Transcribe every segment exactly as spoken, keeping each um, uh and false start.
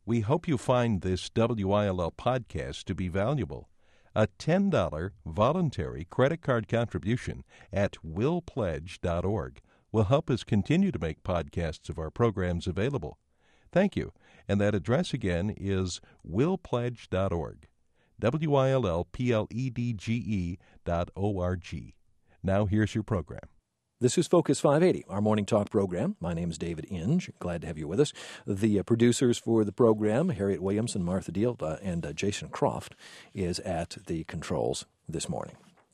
We hope you find this W I L L podcast to be valuable. A ten dollars voluntary credit card contribution at will pledge dot org will help us continue to make podcasts of our programs available. Thank you. And that address again is will pledge dot org. W I L L P L E D G E dot O R G. Now here's your program. This is Focus five eighty, our morning talk program. My name is David Inge. Glad to have you with us. The uh, producers for the program, Harriet Williams and Martha Deal, uh, and uh, Jason Croft, is at the controls this morning.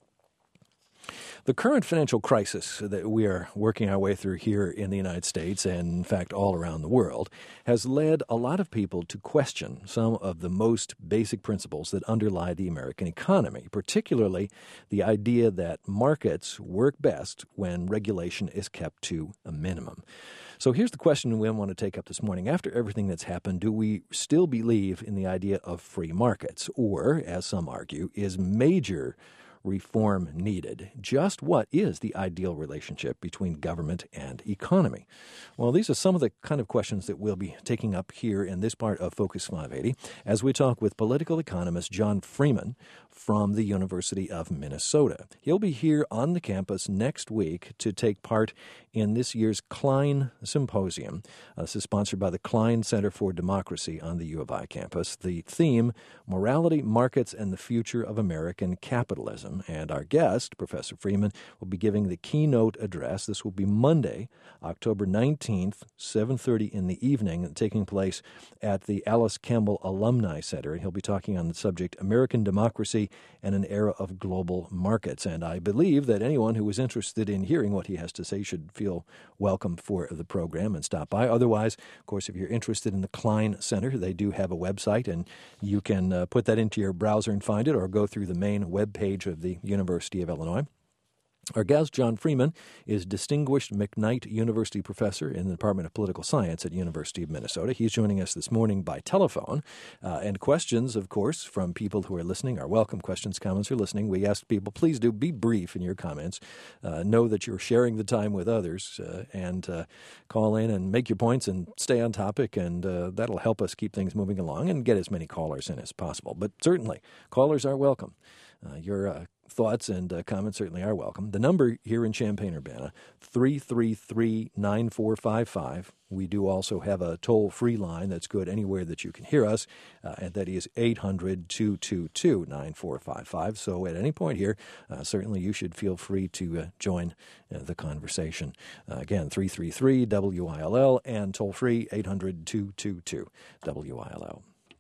The current financial crisis that we are working our way through here in the United States and, in fact, all around the world has led a lot of people to question some of the most basic principles that underlie the American economy, particularly the idea that markets work best when regulation is kept to a minimum. So here's the question we want to take up this morning. After everything that's happened, do we still believe in the idea of free markets? Or, as some argue, is major reform needed? Just what is the ideal relationship between government and economy? Well, these are some of the kind of questions that we'll be taking up here in this part of Focus five eighty as we talk with political economist John Freeman from the University of Minnesota. He'll be here on the campus next week to take part in this year's Klein Symposium. Uh, this is sponsored by the Klein Center for Democracy on the U of I campus. The theme, Morality, Markets, and the Future of American Capitalism. And our guest, Professor Freeman, will be giving the keynote address. This will be Monday, October nineteenth, seven thirty in the evening, taking place at the Alice Campbell Alumni Center. And he'll be talking on the subject, American Democracy and an Era of Global Markets. And I believe that anyone who is interested in hearing what he has to say should feel welcome for the program and stop by. Otherwise, of course, if you're interested in the Klein Center, they do have a website, and you can uh, put that into your browser and find it, or go through the main web page of the University of Illinois. Our guest, John Freeman, is Distinguished McKnight University Professor in the Department of Political Science at University of Minnesota. He's joining us this morning by telephone. Uh, and questions, of course, from people who are listening are welcome. Questions, comments, or listening. We ask people, please do be brief in your comments. Uh, know that you're sharing the time with others, uh, and uh, call in and make your points and stay on topic, and uh, that'll help us keep things moving along and get as many callers in as possible. But certainly, callers are welcome. Uh, your uh, thoughts and uh, comments certainly are welcome. The number here in Champaign-Urbana, three three three, nine four five five. We do also have a toll-free line that's good anywhere that you can hear us, uh, and that is eight hundred, two two two, nine four five five. So at any point here, uh, certainly you should feel free to uh, join uh, the conversation. Uh, again, three three three, W I L L, and toll-free eight hundred, two two two, W I L L.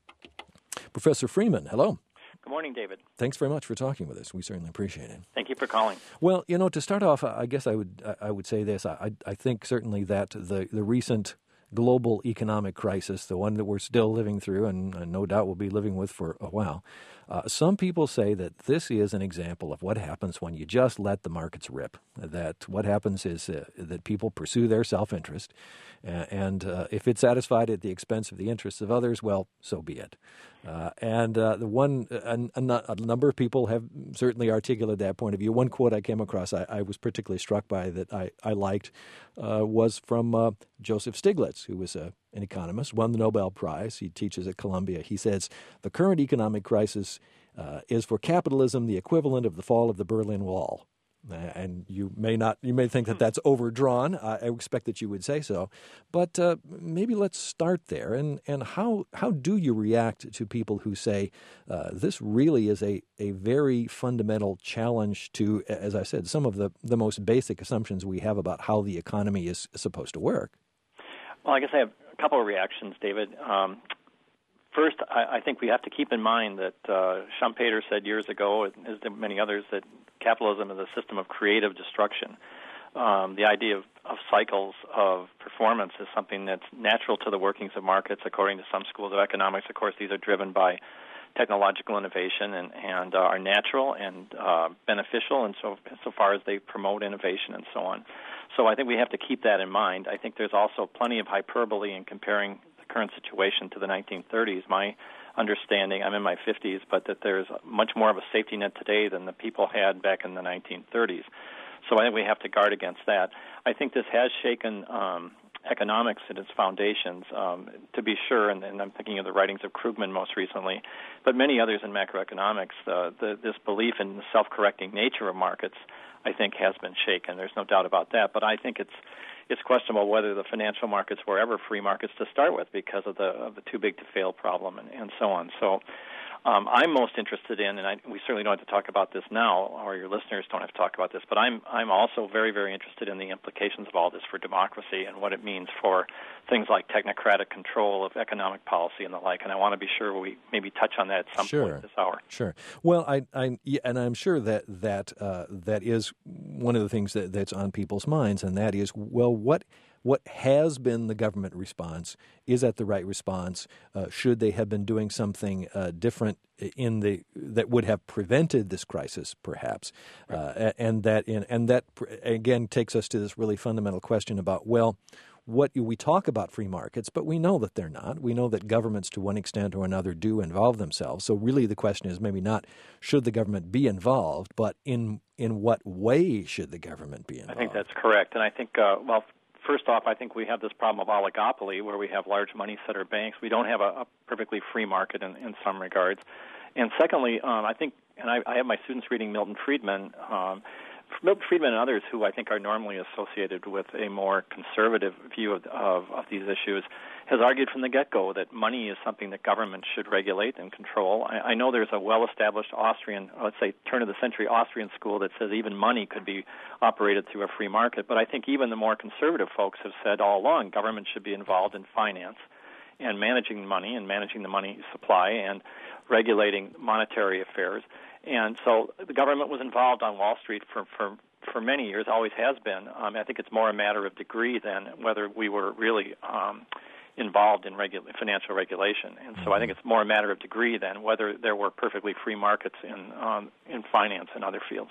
Professor Freeman, hello. Good morning, David. Thanks very much for talking with us. We certainly appreciate it. Thank you for calling. Well, you know, to start off, I guess I would I would say this. I I think certainly that the, the recent global economic crisis, the one that we're still living through and, and no doubt will be living with for a while, uh, some people say that this is an example of what happens when you just let the markets rip, that what happens is uh, that people pursue their self-interest, uh, and uh, if it's satisfied at the expense of the interests of others, well, so be it. Uh, and uh, the one, a, a, a number of people have certainly articulated that point of view. One quote I came across I, I was particularly struck by that I, I liked uh, was from uh, Joseph Stiglitz, who was a, an economist, won the Nobel Prize. He teaches at Columbia. He says, the current economic crisis uh, is for capitalism the equivalent of the fall of the Berlin Wall. Uh, and you may not, you may think that that's overdrawn. Uh, I expect that you would say so. But uh, maybe let's start there. And, and how how do you react to people who say uh, this really is a, a very fundamental challenge to, as I said, some of the, the most basic assumptions we have about how the economy is supposed to work? Well, I guess I have a couple of reactions, David. Um, First, I, I think we have to keep in mind that uh, Schumpeter said years ago, as did many others, that capitalism is a system of creative destruction. Um, the idea of, of cycles of performance is something that's natural to the workings of markets, according to some schools of economics. Of course, these are driven by technological innovation and, and uh, are natural and uh, beneficial, and so so far as they promote innovation and so on. So I think we have to keep that in mind. I think there's also plenty of hyperbole in comparing current situation to the nineteen thirties. My understanding, I'm in my fifties, but that there's much more of a safety net today than the people had back in the nineteen thirties. So I think we have to guard against that. I think this has shaken um, economics at its foundations, um, to be sure, and, and I'm thinking of the writings of Krugman most recently, but many others in macroeconomics, uh, the, this belief in the self-correcting nature of markets, I think, has been shaken. There's no doubt about that. But I think it's it's questionable whether the financial markets were ever free markets to start with because of the of the too big to fail problem and, and so on. So um, I'm most interested in, and I, we certainly don't have to talk about this now, or your listeners don't have to talk about this, but I'm I'm also very, very interested in the implications of all this for democracy and what it means for things like technocratic control of economic policy and the like. And I want to be sure we maybe touch on that at some sure. point this hour. Sure. Well, I, I yeah, and I'm sure that that uh, that is one of the things that, that's on people's minds, and that is, well, what what has been the government response? Is that the right response? Uh, should they have been doing something uh, different in the that would have prevented this crisis, perhaps? Right. Uh, and that in, and that again takes us to this really fundamental question about, well, what we talk about free markets, but we know that they're not. We know that governments, to one extent or another, do involve themselves. So really the question is maybe not should the government be involved, but in in what way should the government be involved? I think that's correct. And I think, uh, well, first off, I think we have this problem of oligopoly where we have large money center banks. We don't have a, a perfectly free market in, in some regards. And secondly, um, I think, and I, I have my students reading Milton Friedman, um, Milton Friedman and others who I think are normally associated with a more conservative view of, of, of these issues, has argued from the get-go that money is something that government should regulate and control. I, I know there's a well-established Austrian, let's say turn-of-the-century Austrian school that says even money could be operated through a free market, but I think even the more conservative folks have said all along government should be involved in finance and managing money and managing the money supply and regulating monetary affairs. And so the government was involved on Wall Street for, for, for many years, always has been. Um, I think it's more a matter of degree than whether we were really um, involved in regu- financial regulation. And so I think it's more a matter of degree than whether there were perfectly free markets in um, in finance and other fields.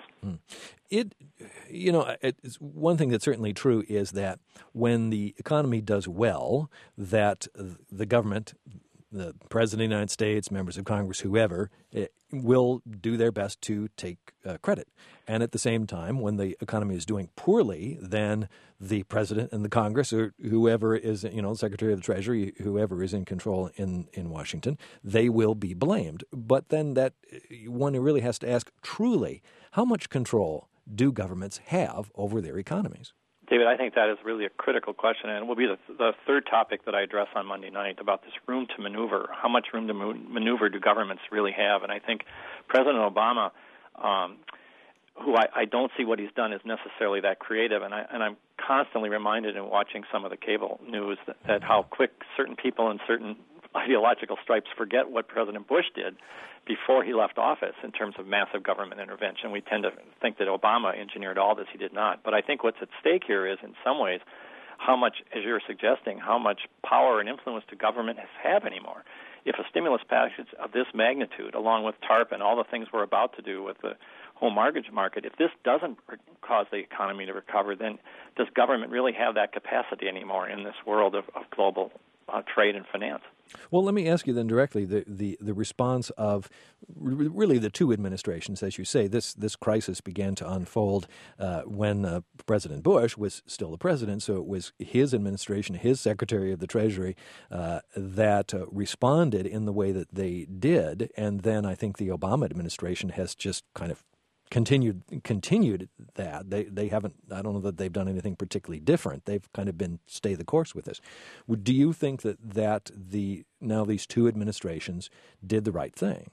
It, you know, it's one thing that's certainly true is that when the economy does well, that the government, the President of the United States, members of Congress, whoever, will do their best to take uh, credit. And at the same time, when the economy is doing poorly, then the President and the Congress, or whoever is, you know, Secretary of the Treasury, whoever is in control in, in Washington, they will be blamed. But then that one really has to ask, truly, how much control do governments have over their economies? David, I think that is really a critical question, and it will be the, the third topic that I address on Monday night about this room to maneuver. How much room to maneuver do governments really have? And I think President Obama, um, who I, I don't see what he's done is necessarily that creative, and, I, and I'm constantly reminded in watching some of the cable news that, that how quick certain people in certain ideological stripes forget what President Bush did before he left office in terms of massive government intervention. We tend to think that Obama engineered all this. He did not. But I think what's at stake here is, in some ways, how much, as you're suggesting, how much power and influence do government have anymore. If a stimulus package of this magnitude, along with TARP and all the things we're about to do with the home mortgage market, if this doesn't cause the economy to recover, then does government really have that capacity anymore in this world of, of global uh, trade and finance? Well, let me ask you then directly the, the, the response of really the two administrations, as you say. This this crisis began to unfold uh, when uh, President Bush was still the president, so it was his administration, his Secretary of the Treasury, uh, that uh, responded in the way that they did. And then I think the Obama administration has just kind of continued continued that. They they haven't, I don't know that they've done anything particularly different. They've kind of been stay the course with this. Do you think that, that the now these two administrations did the right thing?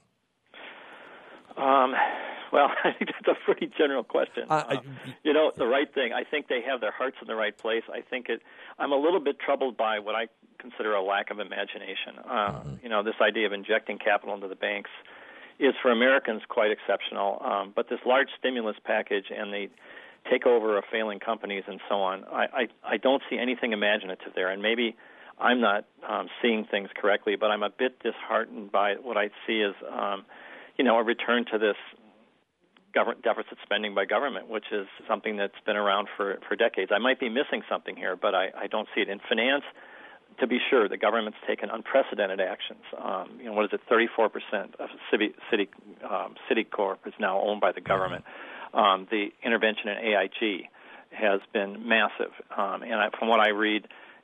Um, well, I think that's a pretty general question. I, I, uh, you know, the right thing. I think they have their hearts in the right place. I think it. I'm a little bit troubled by what I consider a lack of imagination. Uh, mm-hmm. You know, this idea of injecting capital into the banks is for Americans quite exceptional. Um, but this large stimulus package and the takeover of failing companies and so on, I, I, I don't see anything imaginative there. And maybe I'm not um, seeing things correctly, but I'm a bit disheartened by what I see as, um, you know, a return to this government deficit spending by government, which is something that's been around for, for decades. I might be missing something here, but I, I don't see it. In finance, to be sure, the government's taken unprecedented actions. Um, you know, what is it? thirty-four percent of Citi, Citi, um, Citicorp is now owned by the government. Um, the intervention in A I G has been massive, um, and I, from what I read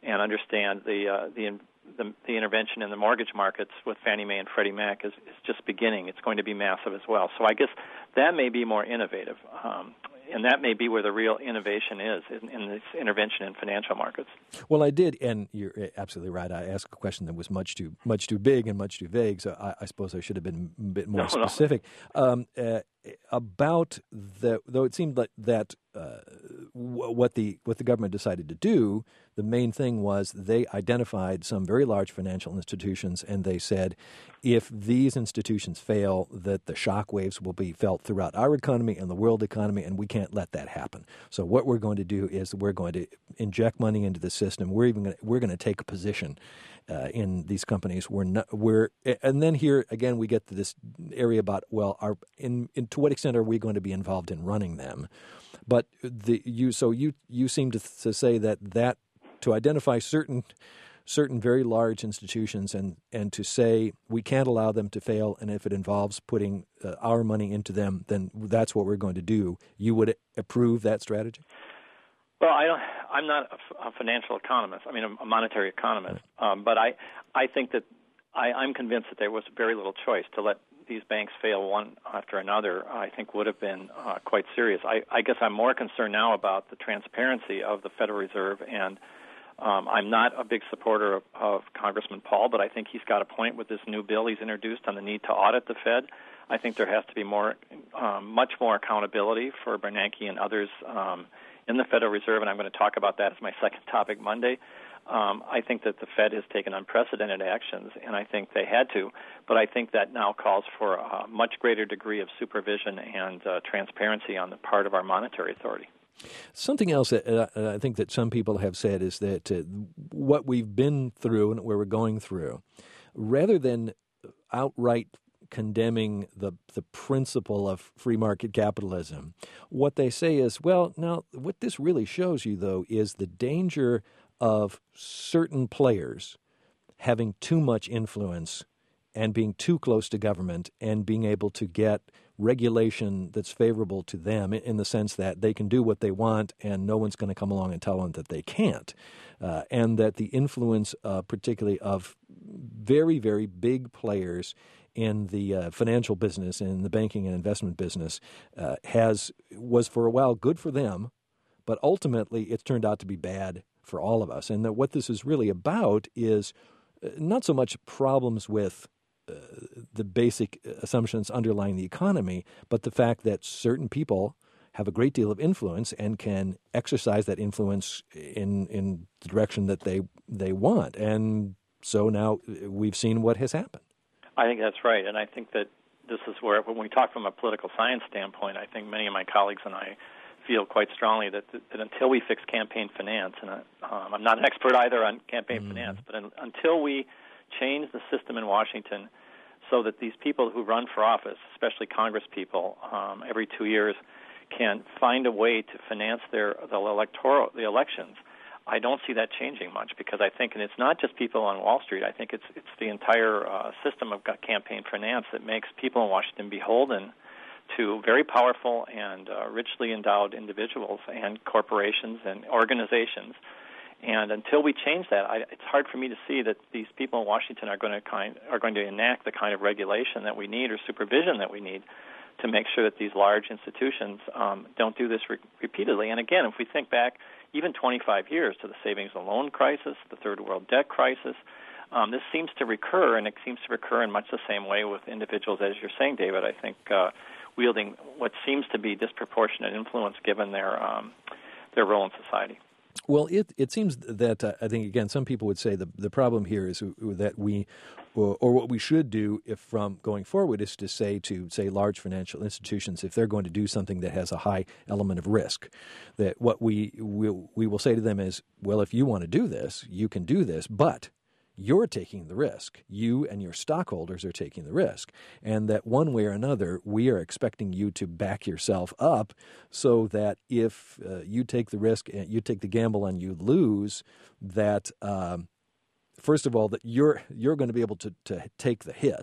and understand the uh, the, the the intervention in the mortgage markets with Fannie Mae and Freddie Mac is, is just beginning. It's going to be massive as well. So I guess that may be more innovative. Um, And that may be where the real innovation is, in, in this intervention in financial markets. Well, I did, and you're absolutely right. I asked a question that was much too much too big and much too vague, so I, I suppose I should have been a bit more no, specific. No. Um, uh, about the, though it seemed like that uh, w- what the what the government decided to do, the main thing was they identified some very large financial institutions, and they said, if these institutions fail, that the shock waves will be felt throughout our economy and the world economy, and we can't let that happen. So what we're going to do is we're going to inject money into the system. We're even going to, we're going to take a position uh, in these companies. We're not, we're and then here again we get to this area about well, our in, in to what extent are we going to be involved in running them? But the you so you you seem to, to say that that to identify certain. certain very large institutions and, and to say we can't allow them to fail, and if it involves putting uh, our money into them, then that's what we're going to do. You would approve that strategy? Well, I don't, I'm not a, a financial economist. I mean, a, a monetary economist. Um, but I, I think that I, I'm convinced that there was very little choice to let these banks fail one after another. I think would have been uh, quite serious. I, I guess I'm more concerned now about the transparency of the Federal Reserve, and Um, I'm not a big supporter of, of Congressman Paul, but I think he's got a point with this new bill he's introduced on the need to audit the Fed. I think there has to be more, um, much more accountability for Bernanke and others um, in the Federal Reserve, and I'm going to talk about that as my second topic Monday. Um, I think that the Fed has taken unprecedented actions, and I think they had to, but I think that now calls for a much greater degree of supervision and uh, transparency on the part of our monetary authority. Something else that uh, I think that some people have said is that uh, what we've been through and where we're going through, rather than outright condemning the the principle of free market capitalism, what they say is, well, now what this really shows you, though, is the danger of certain players having too much influence and being too close to government and being able to get regulation that's favorable to them in the sense that they can do what they want and no one's going to come along and tell them that they can't. Uh, and that the influence uh, particularly of very, very big players in the uh, financial business, in the banking and investment business, uh, has was for a while good for them, but ultimately it's turned out to be bad for all of us. And that what this is really about is not so much problems with Uh, the basic assumptions underlying the economy, but the fact that certain people have a great deal of influence and can exercise that influence in in the direction that they they want. And so now we've seen what has happened. I think that's right, and I think that this is where, when we talk from a political science standpoint, I think many of my colleagues and I feel quite strongly that, that until we fix campaign finance, and I, um, I'm not an expert either on campaign mm-hmm. finance, but in, until we change the system in Washington so that these people who run for office, especially Congress people, um, every two years can find a way to finance their the electoral the elections, I don't see that changing much, because I think, and it's not just people on Wall Street, I think it's it's the entire uh, system of campaign finance that makes people in Washington beholden to very powerful and uh, richly endowed individuals and corporations and organizations. And until we change that, I, it's hard for me to see that these people in Washington are going to kind are going to enact the kind of regulation that we need or supervision that we need to make sure that these large institutions um, don't do this re- repeatedly. And again, if we think back even twenty-five years to the savings and loan crisis, the third world debt crisis, um, this seems to recur, and it seems to recur in much the same way with individuals, as you're saying, David. I think uh, wielding what seems to be disproportionate influence given their um, their role in society. Well, it it seems that uh, I think, again, some people would say the the problem here is that we, or, or what we should do if from going forward is to say to, say, large financial institutions, if they're going to do something that has a high element of risk, that what we will, we will say to them is, well, if you want to do this, you can do this, but you're taking the risk. You and your stockholders are taking the risk. And that one way or another, we are expecting you to back yourself up so that if uh, you take the risk, and you take the gamble and you lose, that um, first of all, that you're you're going to be able to, to take the hit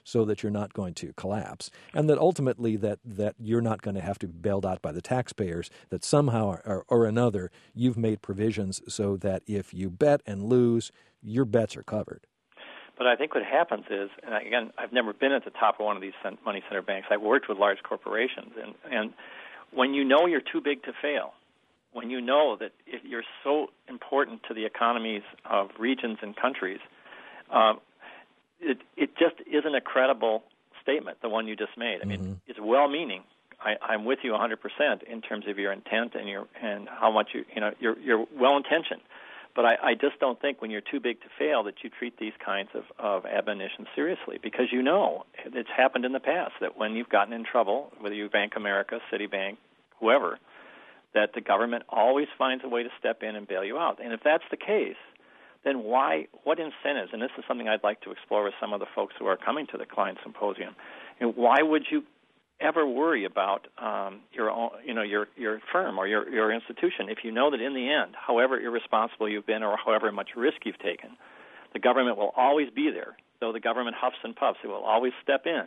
so that you're not going to collapse, and that ultimately that, that you're not going to have to be bailed out by the taxpayers, that somehow or, or another you've made provisions so that if you bet and lose, your bets are covered. But I think what happens is, and again, I've never been at the top of one of these money center banks. I've worked with large corporations, and, and when you know you're too big to fail, when you know that if you're so important to the economies of regions and countries, uh, it, it just isn't a credible statement, the one you just made. I mean, mm-hmm. it's well-meaning. I, I'm with you one hundred percent in terms of your intent and your and how much you you know you're, you're well-intentioned. But I, I just don't think when you're too big to fail that you treat these kinds of, of admonitions seriously, because you know it's happened in the past that when you've gotten in trouble, whether you Bank America, Citibank, whoever, that the government always finds a way to step in and bail you out. And if that's the case, then why, what incentives, and this is something I'd like to explore with some of the folks who are coming to the Klein Symposium, you know, why would you ever worry about um, your own, you know, your your firm or your your institution if you know that in the end, however irresponsible you've been or however much risk you've taken, the government will always be there. Though the government huffs and puffs, it will always step in.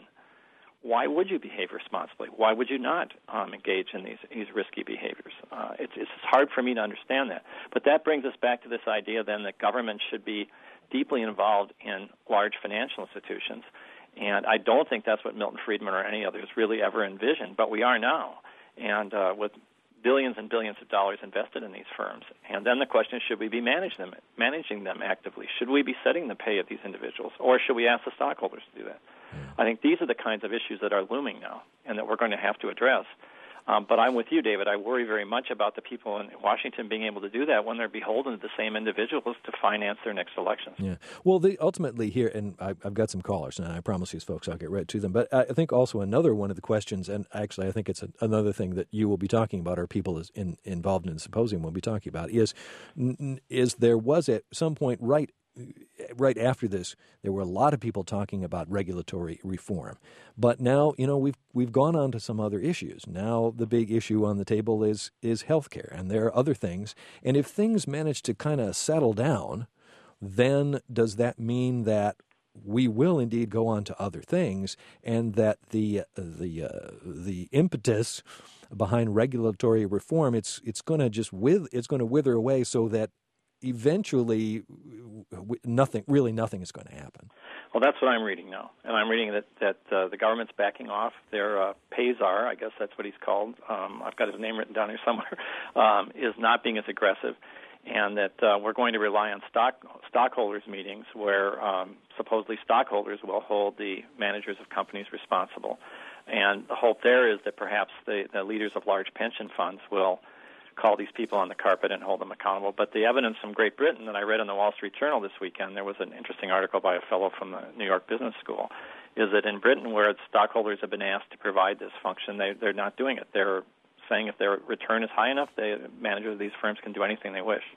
Why would you behave responsibly? Why would you not um, engage in these these risky behaviors? Uh, it's it's hard for me to understand that. But that brings us back to this idea then that government should be deeply involved in large financial institutions. And I don't think that's what Milton Friedman or any others really ever envisioned, but we are now. And uh, with billions and billions of dollars invested in these firms. And then the question is, should we be managing them, managing them actively? Should we be setting the pay of these individuals, or should we ask the stockholders to do that? I think these are the kinds of issues that are looming now and that we're going to have to address. Um, but I'm with you, David. I worry very much about the people in Washington being able to do that when they're beholden to the same individuals to finance their next elections. Yeah. Well, the, ultimately here, and I, I've got some callers, and I promise these folks I'll get right to them, but I think also another one of the questions, and actually I think it's a, another thing that you will be talking about, or people is in, involved in the symposium will be talking about, is, is there was at some point right Right after this, there were a lot of people talking about regulatory reform. But now, you know, we've we've gone on to some other issues. Now the big issue on the table is is health care, and there are other things. And if things manage to kind of settle down, then does that mean that we will indeed go on to other things, and that the the uh, the impetus behind regulatory reform, it's it's going to just with it's going to wither away, so that eventually nothing, really nothing is going to happen? Well, that's what I'm reading now. And I'm reading that, that uh, the government's backing off their uh, Payzar, I guess that's what he's called. Um, I've got his name written down here somewhere, um, is not being as aggressive. And that uh, we're going to rely on stock stockholders' meetings where um, supposedly stockholders will hold the managers of companies responsible. And the hope there is that perhaps the, the leaders of large pension funds will call these people on the carpet and hold them accountable. But the evidence from Great Britain that I read in the Wall Street Journal this weekend, there was an interesting article by a fellow from the New York Business School, is that in Britain, where stockholders have been asked to provide this function, they, they're not doing it. They're saying if their return is high enough, the managers of these firms can do anything they wish.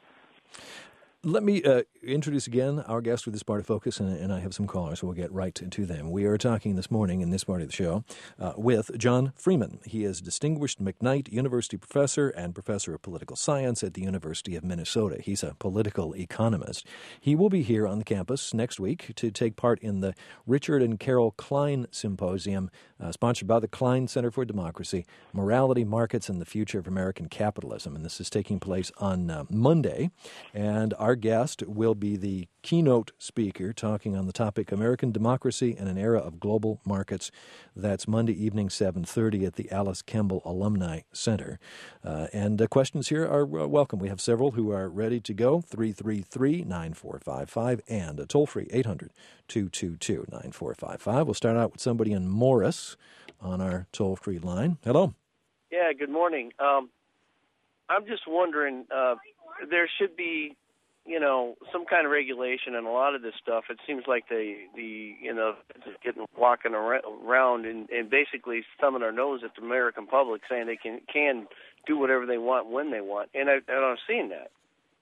Let me uh, introduce again our guest with this part of Focus, and, and I have some callers, so we'll get right to, to them. We are talking this morning in this part of the show uh, with John Freeman. He is Distinguished McKnight University Professor and Professor of Political Science at the University of Minnesota. He's a political economist. He will be here on the campus next week to take part in the Richard and Carol Klein Symposium, uh, sponsored by the Klein Center for Democracy, Morality, Markets, and the Future of American Capitalism. And this is taking place on uh, Monday, and our Our guest will be the keynote speaker talking on the topic American Democracy in an Era of Global Markets. That's Monday evening, seven thirty at the Alice Kemble Alumni Center. Uh, and uh, questions here are uh, welcome. We have several who are ready to go, three three three, nine four five five, and a toll-free eight hundred, two two two, nine four five five. We'll start out with somebody in Morris on our toll-free line. Hello. Yeah, good morning. Um, I'm just wondering, uh, there should be you know, some kind of regulation on a lot of this stuff. It seems like they, the, you know, just getting walking around and, and basically thumbing our nose at the American public, saying they can can do whatever they want when they want, and I and I'm seeing that.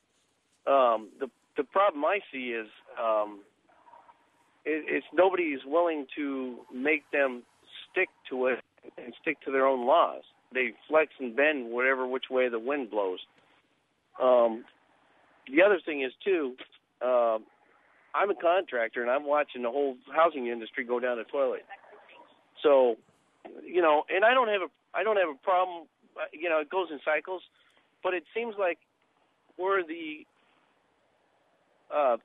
Um, the the problem I see is um, it, it's nobody is willing to make them stick to it and stick to their own laws. They flex and bend whatever which way the wind blows. Um, The other thing is, too, uh, I'm a contractor, and I'm watching the whole housing industry go down the toilet. So, you know, and I don't have a I don't have a problem. You know, it goes in cycles, but it seems like we're the uh,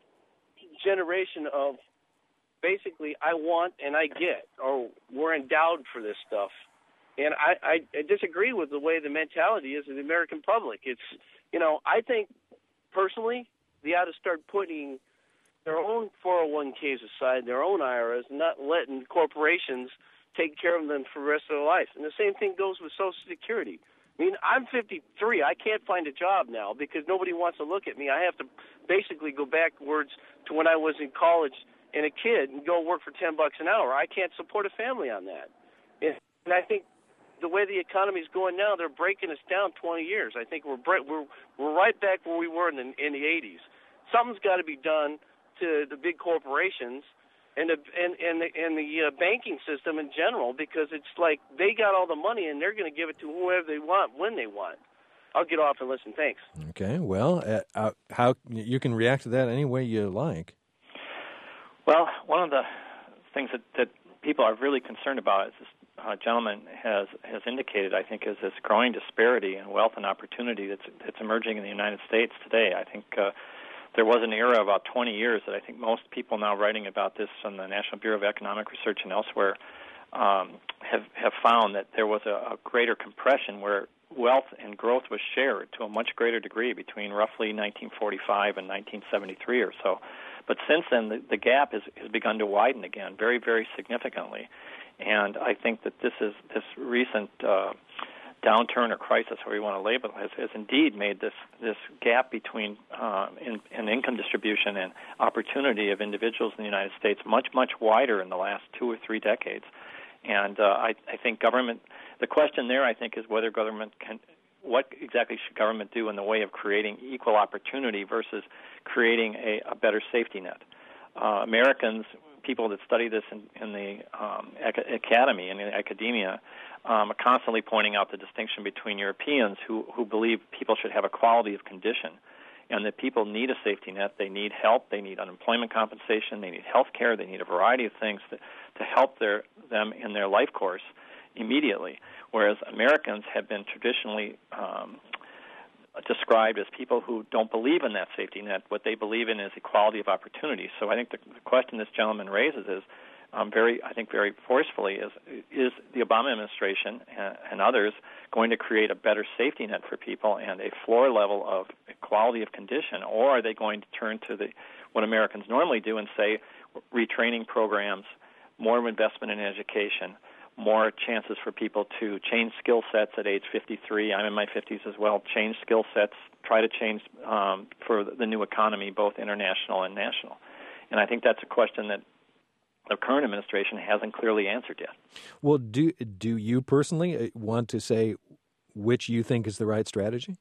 generation of basically I want and I get, or we're endowed for this stuff. And I, I, I disagree with the way the mentality is of the American public. It's, you know, I think personally they ought to start putting their own four oh one k's aside, their own I R As, and not letting corporations take care of them for the rest of their life. And the same thing goes with Social Security. I mean, I'm fifty-three. I can't find a job now because nobody wants to look at me. I have to basically go backwards to when I was in college and a kid and go work for ten bucks an hour. I can't support a family on that. And I think the way the economy is going now, they're breaking us down twenty years. I think we're we're we're right back where we were in the in the eighties. Something's got to be done to the big corporations and the and and the, and the uh, banking system in general, because it's like they got all the money and they're going to give it to whoever they want when they want. I'll get off and listen. Thanks. Okay. Well, uh, how you can react to that any way you like. Well, one of the things that, that people are really concerned about, as this uh, gentleman has has indicated, I think, is this growing disparity in wealth and opportunity that's that's emerging in the United States today. I think uh, there was an era about twenty years that I think most people now writing about this from the National Bureau of Economic Research and elsewhere um, have have found that there was a, a greater compression where wealth and growth was shared to a much greater degree between roughly nineteen forty-five and nineteen seventy-three or so. But since then, the, the gap has, has begun to widen again, very, very significantly. And I think that this is this recent uh, downturn or crisis, however you want to label it, has, has indeed made this this gap between uh, in, in income distribution and opportunity of individuals in the United States much, much wider in the last two or three decades. And uh, I, I think government, the question there, I think, is whether government can, what exactly should government do in the way of creating equal opportunity versus creating a, a better safety net. Uh, Americans, people that study this in, in the um, ac- academy and in academia, um, are constantly pointing out the distinction between Europeans who, who believe people should have a quality of condition and that people need a safety net. They need help. They need unemployment compensation. They need health care. They need a variety of things to, to help their, them in their life course immediately, whereas Americans have been traditionally um, described as people who don't believe in that safety net. What they believe in is equality of opportunity. So I think the, the question this gentleman raises is um, very, I think very forcefully, is is the Obama administration and, and others going to create a better safety net for people and a floor level of equality of condition, or are they going to turn to the what Americans normally do and say retraining programs, more investment in education, more chances for people to change skill sets at age fifty-three. I'm in my fifties as well. Change skill sets, try to change um, for the new economy, both international and national. And I think that's a question that the current administration hasn't clearly answered yet. Well, do do you personally want to say which you think is the right strategy?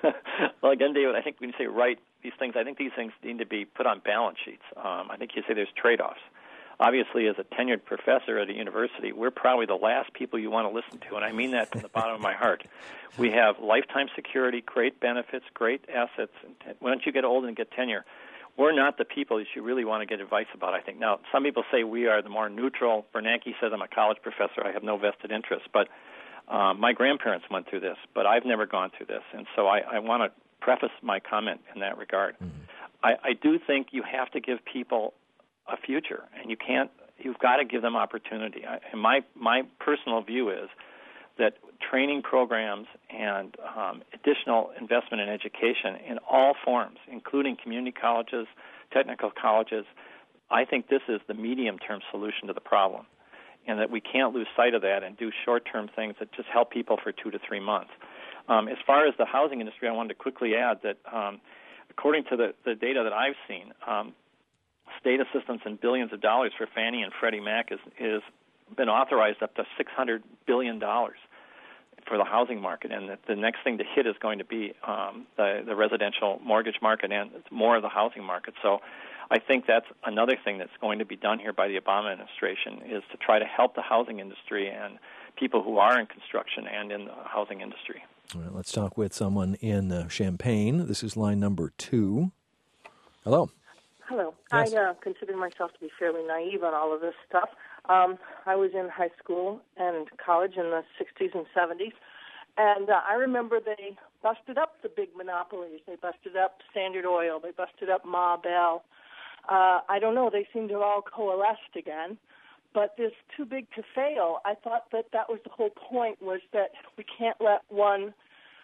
Well, again, David, I think when you say right, these things, I think these things need to be put on balance sheets. Um, I think you say there's trade-offs. Obviously, as a tenured professor at a university, we're probably the last people you want to listen to, and I mean that from the bottom of my heart. We have lifetime security, great benefits, great assets. Once you get old and get tenure, we're not the people that you really want to get advice about, I think. Now, some people say we are the more neutral. Bernanke says I'm a college professor. I have no vested interest. But um, my grandparents went through this, but I've never gone through this. And so I, I want to preface my comment in that regard. Mm-hmm. I, I do think you have to give people a future, and you can't. You've got to give them opportunity. I, and my my personal view is that training programs and um, additional investment in education in all forms, including community colleges, technical colleges, I think this is the medium-term solution to the problem, and that we can't lose sight of that and do short-term things that just help people for two to three months. Um, as far as the housing industry, I wanted to quickly add that um, according to the, the data that I've seen, um, state assistance in billions of dollars for Fannie and Freddie Mac is is been authorized up to six hundred billion dollars for the housing market, and the, the next thing to hit is going to be um, the, the residential mortgage market and more of the housing market. So I think that's another thing that's going to be done here by the Obama administration is to try to help the housing industry and people who are in construction and in the housing industry. All right, let's talk with someone in uh, Champaign. This is line number two. Hello. Hello. Yes. I uh, consider myself to be fairly naive on all of this stuff. Um, I was in high school and college in the sixties and seventies, and uh, I remember they busted up the big monopolies. They busted up Standard Oil. They busted up Ma Bell. Uh, I don't know. They seem to have all coalesced again. But this too big to fail, I thought that that was the whole point, was that we can't let one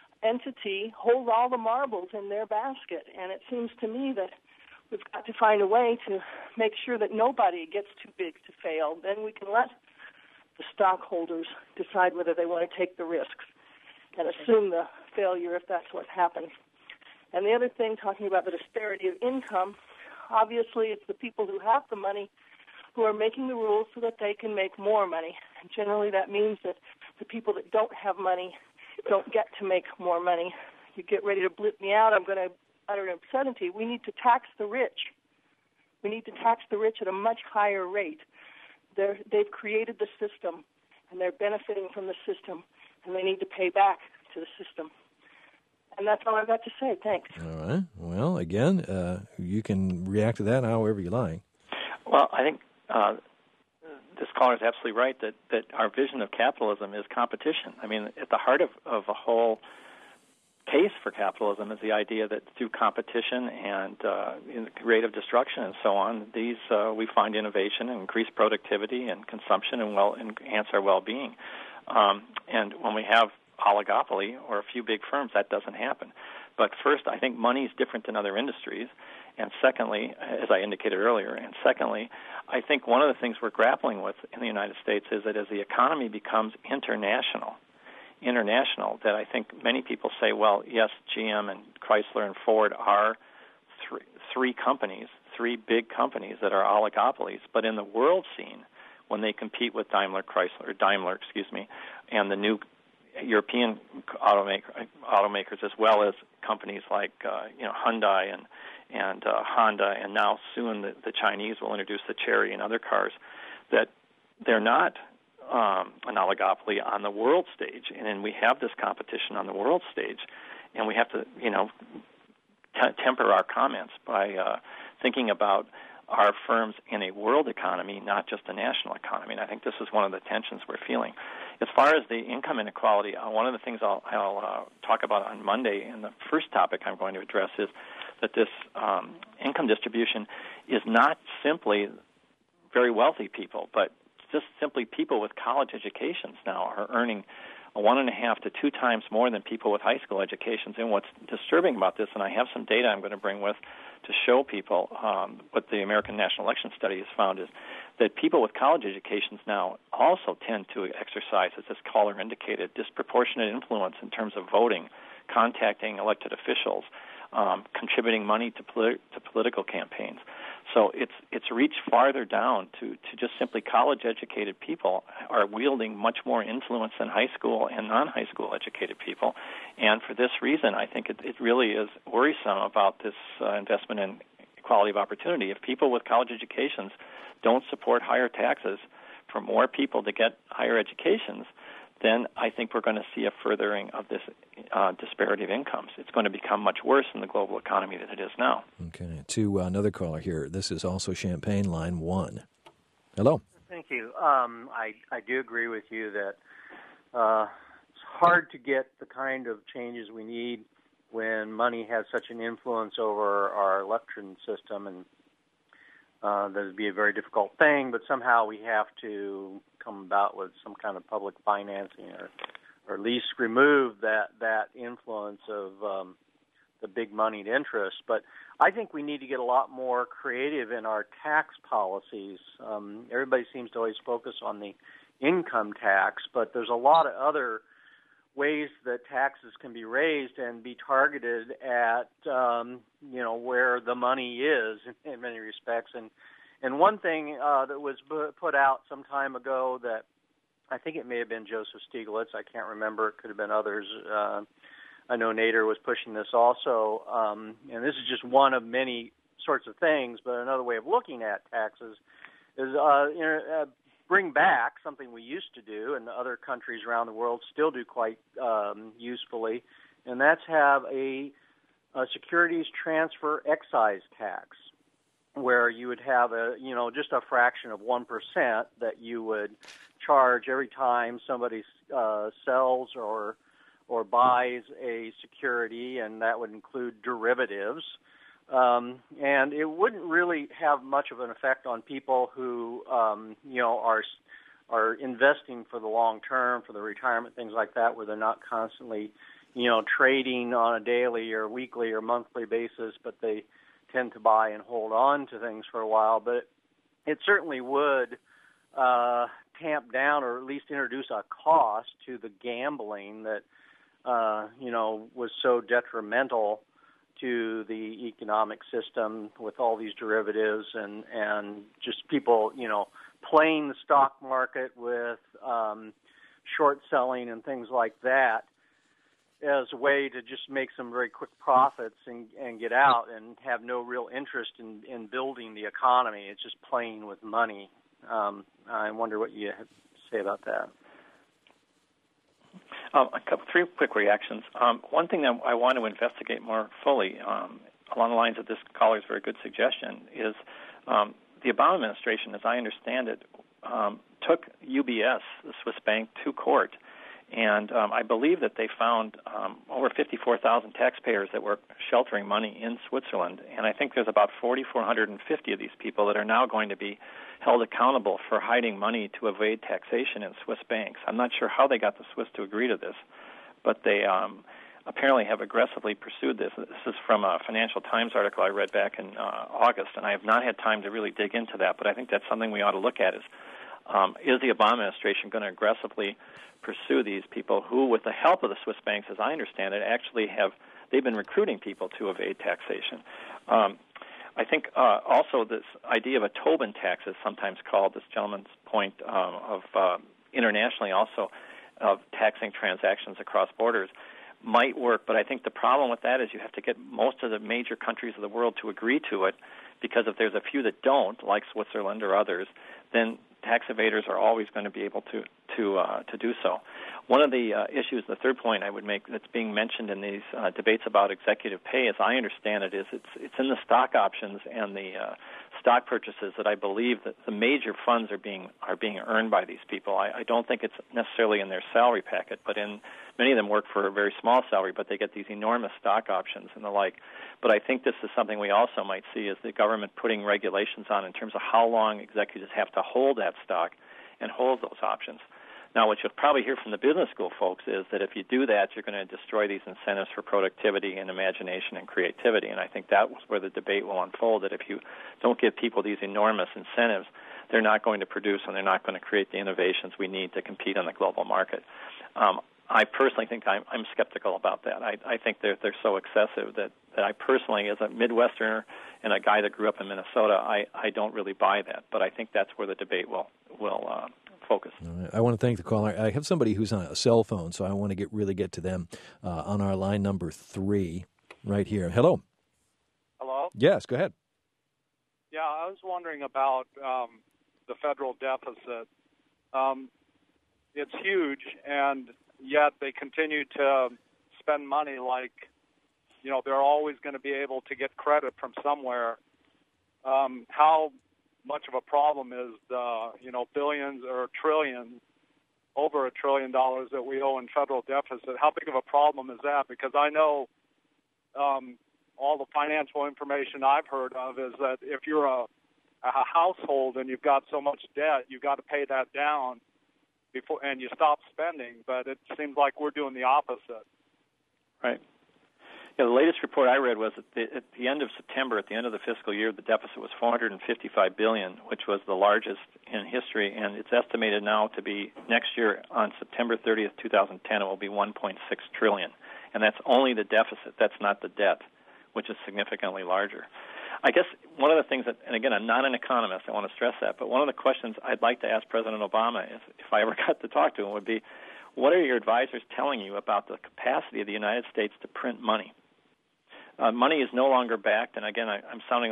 entity hold all the marbles in their basket. And it seems to me that we've got to find a way to make sure that nobody gets too big to fail. Then we can let the stockholders decide whether they want to take the risks and assume the failure if that's what happens. And the other thing, talking about the disparity of income, obviously it's the people who have the money who are making the rules so that they can make more money. And generally that means that the people that don't have money don't get to make more money. You get ready to blip me out, I'm going to utter an obscenity. We need to tax the rich. We need to tax the rich at a much higher rate. They're, they've created the system, and they're benefiting from the system, and they need to pay back to the system. And that's all I've got to say. Thanks. All right. Well, again, uh, you can react to that however you like. Well, I think uh, this caller is absolutely right that, that our vision of capitalism is competition. I mean, at the heart of, of a whole case for capitalism is the idea that through competition and uh, rate of destruction and so on, these uh, we find innovation and increase productivity and consumption and well enhance our well-being. Um, and when we have oligopoly or a few big firms, that doesn't happen. But first, I think money is different than other industries. And secondly, as I indicated earlier, and secondly, I think one of the things we're grappling with in the United States is that as the economy becomes international, international, that I think many people say, well, yes, G M and Chrysler and Ford are three, three companies, three big companies that are oligopolies, but in the world scene, when they compete with Daimler, Chrysler, or Daimler, excuse me, and the new European automaker, automakers, as well as companies like uh, you know Hyundai and and uh, Honda, and now soon the, the Chinese will introduce the Chery and other cars, that they're not um, an oligopoly on the world stage, and then we have this competition on the world stage, and we have to you know t- temper our comments by uh, thinking about our firms in a world economy, not just a national economy. And I think this is one of the tensions we're feeling. As far as the income inequality, uh, one of the things I'll, I'll uh, talk about on Monday, and the first topic I'm going to address is that this um, income distribution is not simply very wealthy people, but just simply people with college educations now are earning a one and a half to two times more than people with high school educations. And what's disturbing about this, and I have some data I'm going to bring with to show people um, what the American National Election Study has found, is that people with college educations now also tend to exercise, as this caller indicated, disproportionate influence in terms of voting, contacting elected officials, um, contributing money to, polit- to political campaigns. So it's it's reached farther down to, to just simply college-educated people are wielding much more influence than high school and non-high school educated people. And for this reason, I think it, it really is worrisome about this uh, investment in equality of opportunity. If people with college educations don't support higher taxes for more people to get higher educations, then I think we're going to see a furthering of this uh, disparity of incomes. It's going to become much worse in the global economy than it is now. Okay. To uh, another caller here. This is also Champaign, line one. Hello. Thank you. Um, I, I do agree with you that uh, it's hard to get the kind of changes we need when money has such an influence over our election system, and uh, that would be a very difficult thing, but somehow we have to come about with some kind of public financing, or, or at least remove that, that influence of um, the big moneyed interest. But I think we need to get a lot more creative in our tax policies. Um, everybody seems to always focus on the income tax, but there's a lot of other ways that taxes can be raised and be targeted at, um, you know, where the money is in, in many respects. And and one thing uh, that was put out some time ago that I think it may have been Joseph Stiglitz, I can't remember, it could have been others. Uh, I know Nader was pushing this also, um, and this is just one of many sorts of things, but another way of looking at taxes is uh, you know, uh, bring back something we used to do, and other countries around the world still do quite um, usefully, and that's have a, a securities transfer excise tax. where you would have a, you know, just a fraction of one percent that you would charge every time somebody uh, sells or or buys a security, and that would include derivatives. Um, and it wouldn't really have much of an effect on people who, um, you know, are are investing for the long term, for the retirement, things like that, where they're not constantly, you know, trading on a daily or weekly or monthly basis, but they tend to buy and hold on to things for a while. But it, it certainly would uh, tamp down or at least introduce a cost to the gambling that, uh, you know, was so detrimental to the economic system with all these derivatives and, and just people, you know, playing the stock market with um, short selling and things like that as a way to just make some very quick profits and, and get out and have no real interest in, in building the economy. It's just playing with money. Um, I wonder what you have to say about that. Um, a couple, three quick reactions. Um, one thing that I want to investigate more fully, um, along the lines of this caller's very good suggestion, is um, the Obama administration, as I understand it, um, took U B S, the Swiss bank, to court. And um, I believe that they found um, over fifty-four thousand taxpayers that were sheltering money in Switzerland. And I think there's about four thousand four hundred fifty of these people that are now going to be held accountable for hiding money to evade taxation in Swiss banks. I'm not sure how they got the Swiss to agree to this, but they um, apparently have aggressively pursued this. This is from a Financial Times article I read back in uh, August, and I have not had time to really dig into that, but I think that's something we ought to look at is, um, is the Obama administration going to aggressively pursue these people who, with the help of the Swiss banks, as I understand it, actually have, they've been recruiting people to evade taxation. Um, I think uh, also this idea of a Tobin tax is sometimes called, this gentleman's point um, of uh, internationally also of taxing transactions across borders might work, but I think the problem with that is you have to get most of the major countries of the world to agree to it, because if there's a few that don't, like Switzerland or others, then tax evaders are always going to be able to to uh, to do so. One of the uh, issues, the third point I would make that's being mentioned in these uh, debates about executive pay, as I understand it, is it's it's in the stock options and the uh, stock purchases that I believe that the major funds are being are being earned by these people. I, I don't think it's necessarily in their salary packet, but in many of them work for a very small salary, but they get these enormous stock options and the like. But I think this is something we also might see is the government putting regulations on in terms of how long executives have to hold that stock and hold those options. Now, what you'll probably hear from the business school folks is that if you do that, you're going to destroy these incentives for productivity and imagination and creativity. And I think that was where the debate will unfold, that if you don't give people these enormous incentives, they're not going to produce and they're not going to create the innovations we need to compete on the global market. Um, I personally think I'm, I'm skeptical about that. I, I think they're, they're so excessive that, that I personally, as a Midwesterner and a guy that grew up in Minnesota, I, I don't really buy that. But I think that's where the debate will will uh, focus. Right. I want to thank the caller. I have somebody who's on a cell phone, so I want to get really get to them uh, on our line number three right here. Hello. Hello? Yes, go ahead. Yeah, I was wondering about um, the federal deficit. Um, it's huge, and yet they continue to spend money like, you know, they're always going to be able to get credit from somewhere. Um, how much of a problem is the, you know, billions or trillions, over a trillion dollars that we owe in federal deficit? How big of a problem is that? Because I know um, all the financial information I've heard of is that if you're a, a household and you've got so much debt, you've got to pay that down before, and you stop spending. But it seems like we're doing the opposite. Right. Yeah, the latest report I read was at the, at the end of September, at the end of the fiscal year, the deficit was four hundred fifty-five billion dollars, which was the largest in history, and it's estimated now to be next year on September thirtieth, twenty ten, it will be one point six trillion dollars, and that's only the deficit. That's not the debt, which is significantly larger. I guess one of the things that, and again, I'm not an economist, I want to stress that, but one of the questions I'd like to ask President Obama, is, if I ever got to talk to him, would be, what are your advisors telling you about the capacity of the United States to print money? Uh, money is no longer backed, and again, I, I'm sounding like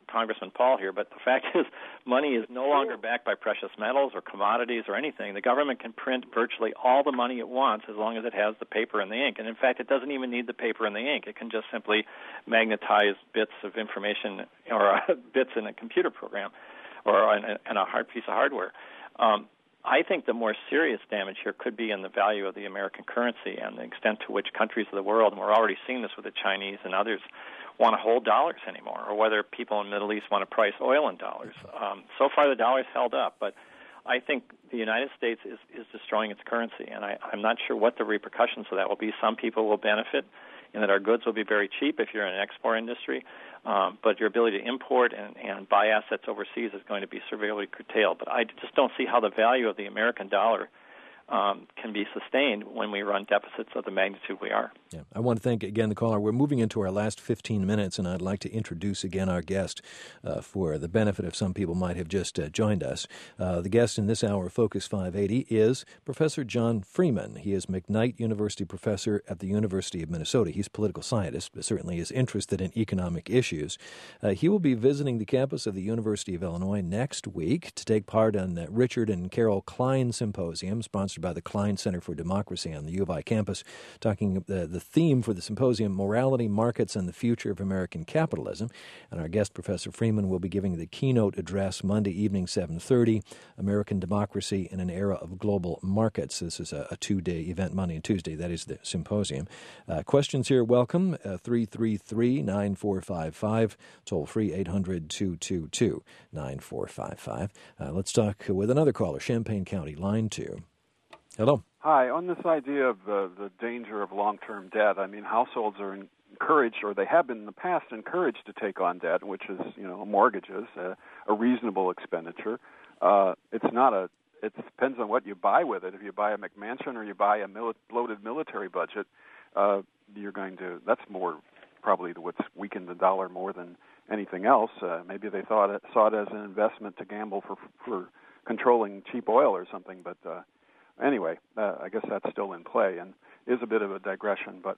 Congressman Paul here, but the fact is money is no longer backed by precious metals or commodities or anything. The government can print virtually all the money it wants as long as it has the paper and the ink. And in fact, it doesn't even need the paper and the ink. It can just simply magnetize bits of information or uh, bits in a computer program or in a, in a hard piece of hardware. Um, I think the more serious damage here could be in the value of the American currency and the extent to which countries of the world, and we're already seeing this with the Chinese and others, want to hold dollars anymore, or whether people in the Middle East want to price oil in dollars. Um, so far, the dollar's held up, but I think the United States is, is destroying its currency, and I, I'm not sure what the repercussions of that will be. Some people will benefit in that our goods will be very cheap if you're in an export industry, um, but your ability to import and, and buy assets overseas is going to be severely curtailed. But I just don't see how the value of the American dollar Um, can be sustained when we run deficits of the magnitude we are. Yeah. I want to thank again the caller. We're moving into our last fifteen minutes, and I'd like to introduce again our guest uh, for the benefit of some people might have just uh, joined us. Uh, the guest in this hour of Focus five eighty is Professor John Freeman. He is McKnight University professor at the University of Minnesota. He's a political scientist, but certainly is interested in economic issues. Uh, he will be visiting the campus of the University of Illinois next week to take part in the Richard and Carol Klein Symposium, sponsored by the Klein Center for Democracy on the U of I campus, talking the, the theme for the symposium, Morality, Markets, and the Future of American Capitalism. And our guest, Professor Freeman, will be giving the keynote address Monday evening, seven thirty, American Democracy in an Era of Global Markets. This is a, a two-day event, Monday and Tuesday. That is the symposium. Uh, questions here, welcome, uh, three three three, nine four five five, toll-free eight hundred, two two two, nine four five five. Uh, let's talk with another caller, Champaign County, line two. Hello. Hi. On this idea of the, the danger of long-term debt, I mean, households are encouraged, or they have been in the past encouraged to take on debt, which is, you know, mortgages, a, a reasonable expenditure. Uh, it's not a. It depends on what you buy with it. If you buy a McMansion or you buy a mili- bloated military budget, uh, you're going to. That's more probably what's weakened the dollar more than anything else. Uh, maybe they thought it, saw it as an investment to gamble for for controlling cheap oil or something, but. Uh, Anyway, uh, I guess that's still in play and is a bit of a digression. But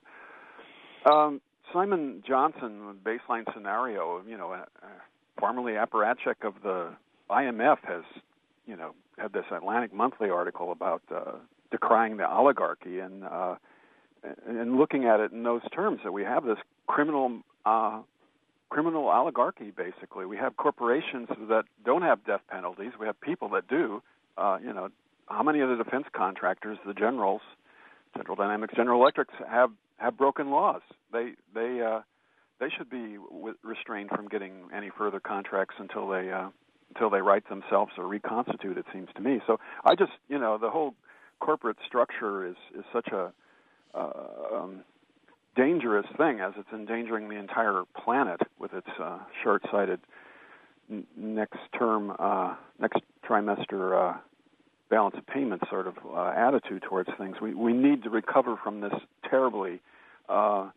um, Simon Johnson, baseline scenario, you know, uh, formerly apparatchik of the I M F, has, you know, had this Atlantic Monthly article about uh, decrying the oligarchy and uh, and looking at it in those terms, that we have this criminal uh, criminal oligarchy. Basically, we have corporations that don't have death penalties. We have people that do. Uh, you know. How many of the defense contractors, the generals, General Dynamics, General Electric, have, have broken laws? They they uh, they should be w- restrained from getting any further contracts until they uh, until they right themselves or reconstitute. It seems to me. So I just you know the whole corporate structure is is such a uh, um, dangerous thing, as it's endangering the entire planet with its uh, short-sighted n- next term, uh, next trimester. Uh, balance of payments sort of uh, attitude towards things. We we need to recover from this terribly, uh,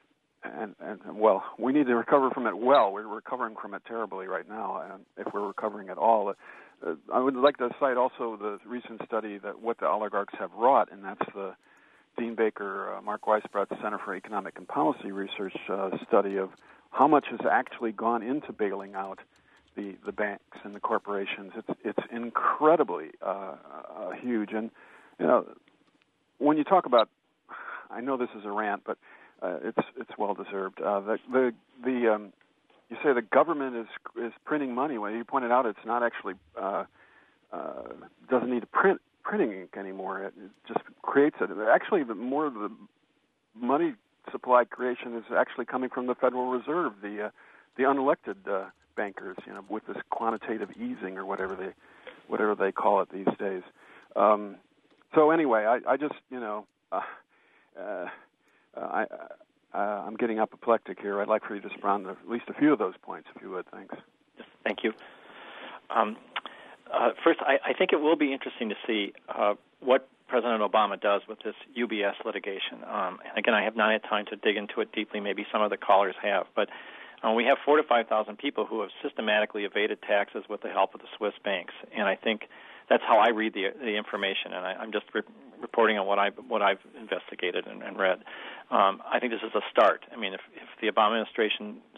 and, and well, we need to recover from it well. We're recovering from it terribly right now, and if we're recovering at all. Uh, I would like to cite also the recent study that what the oligarchs have wrought, and that's the Dean Baker, uh, Mark Weisbrot's Center for Economic and Policy Research uh, study of how much has actually gone into bailing out The, the banks and the corporations. It's it's incredibly uh, uh, huge. And, you know, when you talk about, I know this is a rant, but uh, it's it's well deserved. Uh, the the the um, you say the government is is printing money. Well, you pointed out it's not actually uh, uh, doesn't need to print printing ink anymore. It, it just creates it. Actually, the more of the money supply creation is actually coming from the Federal Reserve, the uh, the unelected Uh, bankers, you know, with this quantitative easing or whatever they, whatever they call it these days. Um, so anyway, I, I just, you know, uh, uh, I, uh, I'm getting apoplectic here. I'd like for you to respond to at least a few of those points, if you would. Thanks. Yes, thank you. Um, uh, first, I, I think it will be interesting to see uh, what President Obama does with this U B S litigation. Um, and again, I have not had time to dig into it deeply. Maybe some of the callers have, but Uh, we have four to five thousand people who have systematically evaded taxes with the help of the Swiss banks, and I think that's how I read the the information. And I, I'm just re- reporting on what I what I've investigated and, and read. Um, I think this is a start. I mean, if, if the Obama administration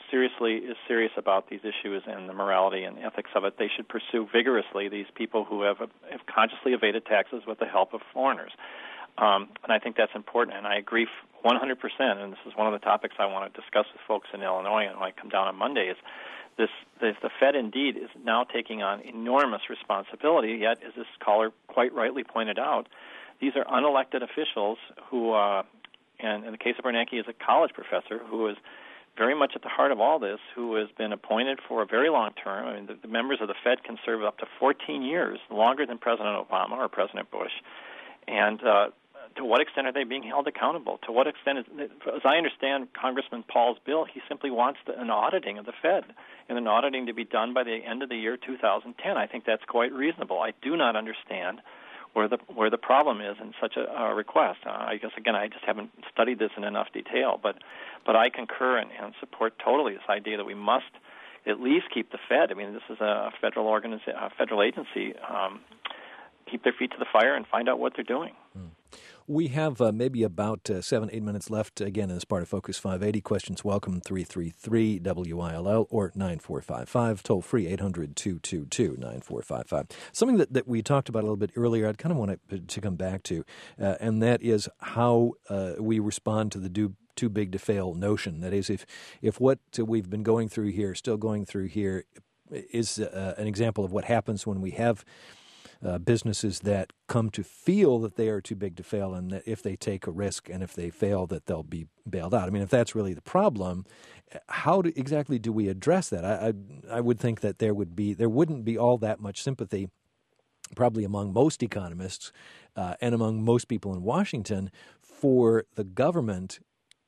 seriously is serious about these issues and the morality and ethics of it, they should pursue vigorously these people who have, have consciously evaded taxes with the help of foreigners. Um, and I think that's important, and I agree one hundred percent, and this is one of the topics I want to discuss with folks in Illinois and when I come down on Monday, is this, this the Fed indeed is now taking on enormous responsibility, yet, as this caller quite rightly pointed out, these are unelected officials who, uh, and in the case of Bernanke, is a college professor who is very much at the heart of all this, who has been appointed for a very long term. I mean, the, the members of the Fed can serve up to fourteen years, longer than President Obama or President Bush. And uh, to what extent are they being held accountable? To what extent, is, as I understand Congressman Paul's bill, he simply wants the, an auditing of the Fed, and an auditing to be done by the end of the year two thousand ten. I think that's quite reasonable. I do not understand where the where the problem is in such a, a request. Uh, I guess, again, I just haven't studied this in enough detail, but but I concur and, and support totally this idea that we must at least keep the Fed. I mean, this is a federal organiza- a federal agency. Um, keep their feet to the fire and find out what they're doing. Mm. We have uh, maybe about uh, seven, eight minutes left, again, as part of Focus five eighty. Questions welcome, three three three W I L L or nine four five five, toll free, eight hundred, two two two, nine four five five. Something that, that we talked about a little bit earlier, I'd kind of want to, to come back to, uh, and that is how uh, we respond to the do, too big to fail notion. That is, if, if what we've been going through here, still going through here, is uh, an example of what happens when we have Uh, businesses that come to feel that they are too big to fail, and that if they take a risk and if they fail, that they'll be bailed out. I mean, if that's really the problem, how do, exactly do we address that? I, I I would think that there would be there wouldn't be all that much sympathy, probably among most economists uh, and among most people in Washington, for the government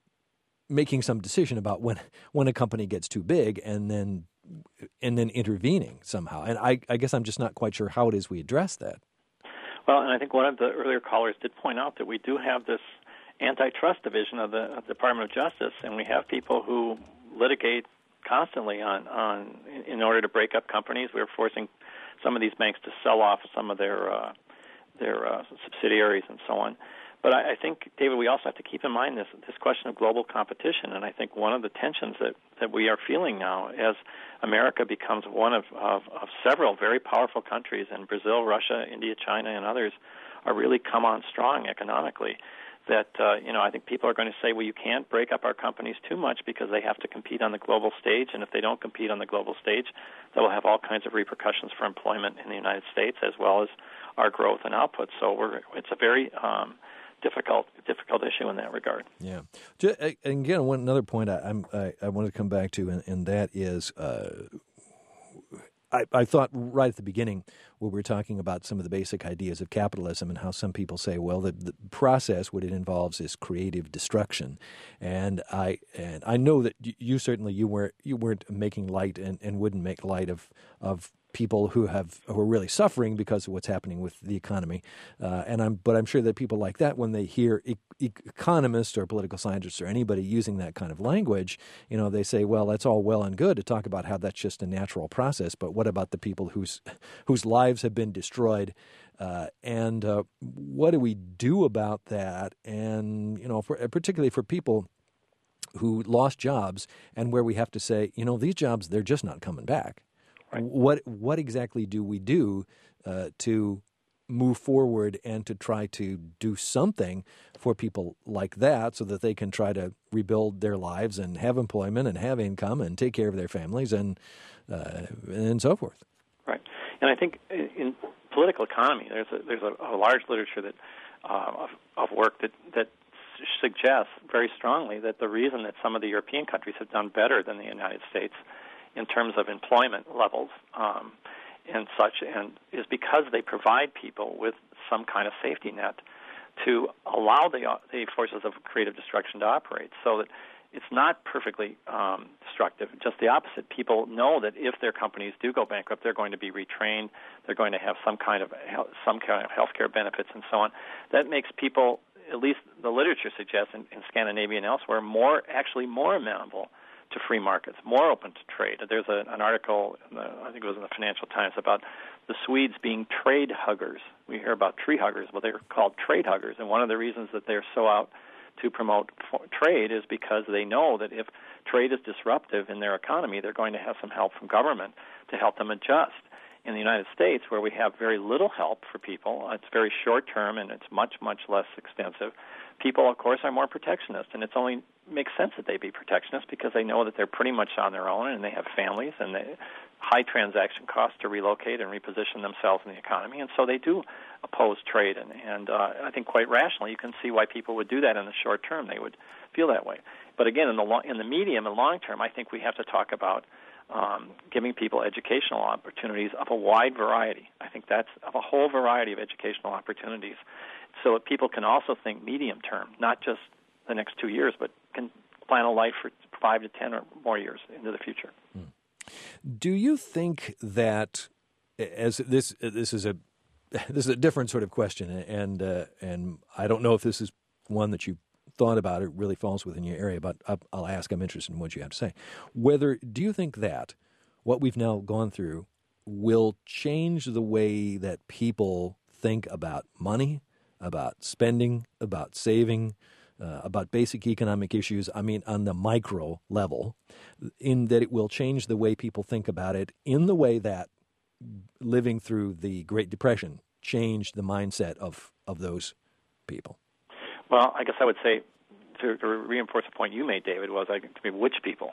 making some decision about when when a company gets too big and then and then intervening somehow. And I, I guess I'm just not quite sure how it is we address that. Well, and I think one of the earlier callers did point out that we do have this antitrust division of the, of the Department of Justice, and we have people who litigate constantly on, on in order to break up companies. We're forcing some of these banks to sell off some of their uh, their uh, subsidiaries and so on. But I, I think, David, we also have to keep in mind this this question of global competition, and I think one of the tensions that, that we are feeling now as America becomes one of, of, of several very powerful countries, and Brazil, Russia, India, China, and others are really come on strong economically, that, uh, you know, I think people are going to say, well, you can't break up our companies too much because they have to compete on the global stage, and if they don't compete on the global stage, that will have all kinds of repercussions for employment in the United States as well as our growth and output. So we're, it's a very um, difficult difficult issue in that regard. Yeah. And again, one another point I, I'm, I, I want to come back to, and, and that is uh, I, I thought right at the beginning when we were talking about some of the basic ideas of capitalism and how some people say, well, the, the process, what it involves is creative destruction. And I and I know that you certainly you weren't you weren't making light and, and wouldn't make light of of people who have who are really suffering because of what's happening with the economy, uh, and I'm but I'm sure that people like that, when they hear e- economists or political scientists or anybody using that kind of language, you know, they say, well, that's all well and good to talk about how that's just a natural process, but what about the people whose whose lives have been destroyed, uh, and uh, what do we do about that? And you know, for, particularly for people who lost jobs, and where we have to say, you know, these jobs, they're just not coming back. Right. What what exactly do we do uh, to move forward and to try to do something for people like that so that they can try to rebuild their lives and have employment and have income and take care of their families and uh, and so forth? Right. And I think in political economy, there's a, there's a, a large literature that uh, of, of work that, that suggests very strongly that the reason that some of the European countries have done better than the United States in terms of employment levels um, and such, and is because they provide people with some kind of safety net to allow the, the forces of creative destruction to operate, so that it's not perfectly um, destructive. Just the opposite. People know that if their companies do go bankrupt, they're going to be retrained. They're going to have some kind of some kind of healthcare benefits and so on. That makes people, at least the literature suggests in, in Scandinavia and elsewhere, more actually more amenable to free markets, more open to trade. There's a, an article, in the, I think it was in the Financial Times, about the Swedes being trade huggers. We hear about tree huggers, but they're called trade huggers. And one of the reasons that they're so out to promote trade is because they know that if trade is disruptive in their economy, they're going to have some help from government to help them adjust. In the United States, where we have very little help for people, it's very short term and it's much, much less extensive. People, of course, are more protectionist, and it only makes sense that they be protectionist because they know that they're pretty much on their own and they have families and they, high transaction costs to relocate and reposition themselves in the economy, and so they do oppose trade. And, and uh, I think quite rationally, you can see why people would do that in the short term. They would feel that way. But again, in the lo- in the medium and long term, I think we have to talk about Um, giving people educational opportunities of a wide variety. I think that's of a whole variety of educational opportunities so that people can also think medium term, not just the next two years, but can plan a life for five to ten or more years into the future. Hmm. Do you think that, as this this is a this is a different sort of question, and uh, and I don't know if this is one that you thought about, it really falls within your area, but I'll ask, I'm interested in what you have to say. Whether, do you think that what we've now gone through will change the way that people think about money, about spending, about saving, uh, about basic economic issues, I mean, on the micro level, in that it will change the way people think about it in the way that living through the Great Depression changed the mindset of, of those people? Well, I guess I would say, to, to reinforce the point you made, David, was I, to me, which people?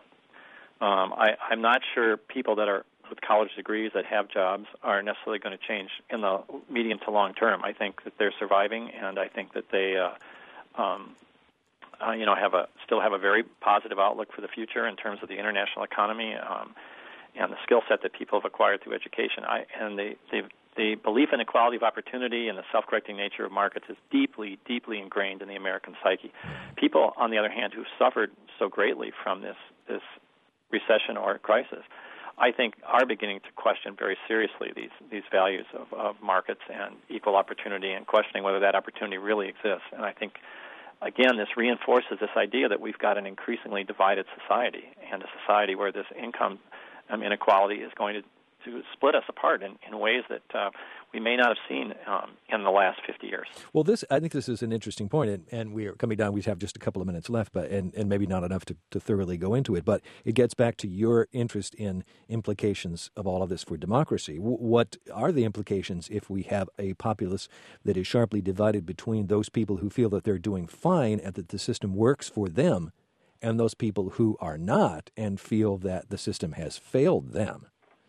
Um, I, I'm not sure people that are with college degrees that have jobs are necessarily going to change in the medium to long term. I think that they're surviving, and I think that they, uh, um, uh, you know, have a still have a very positive outlook for the future in terms of the international economy um, and the skill set that people have acquired through education. I, and they, they've The belief in equality of opportunity and the self-correcting nature of markets is deeply, deeply ingrained in the American psyche. People, on the other hand, who suffered so greatly from this, this recession or crisis, I think are beginning to question very seriously these, these values of, of markets and equal opportunity and questioning whether that opportunity really exists. And I think, again, this reinforces this idea that we've got an increasingly divided society and a society where this income um, inequality is going to to split us apart in, in ways that uh, we may not have seen um, in the last fifty years. Well, this I think this is an interesting point, and, and we are coming down. We have just a couple of minutes left, but and, and maybe not enough to, to thoroughly go into it. But it gets back to your interest in implications of all of this for democracy. W- what are the implications if we have a populace that is sharply divided between those people who feel that they're doing fine and that the system works for them, and those people who are not and feel that the system has failed them?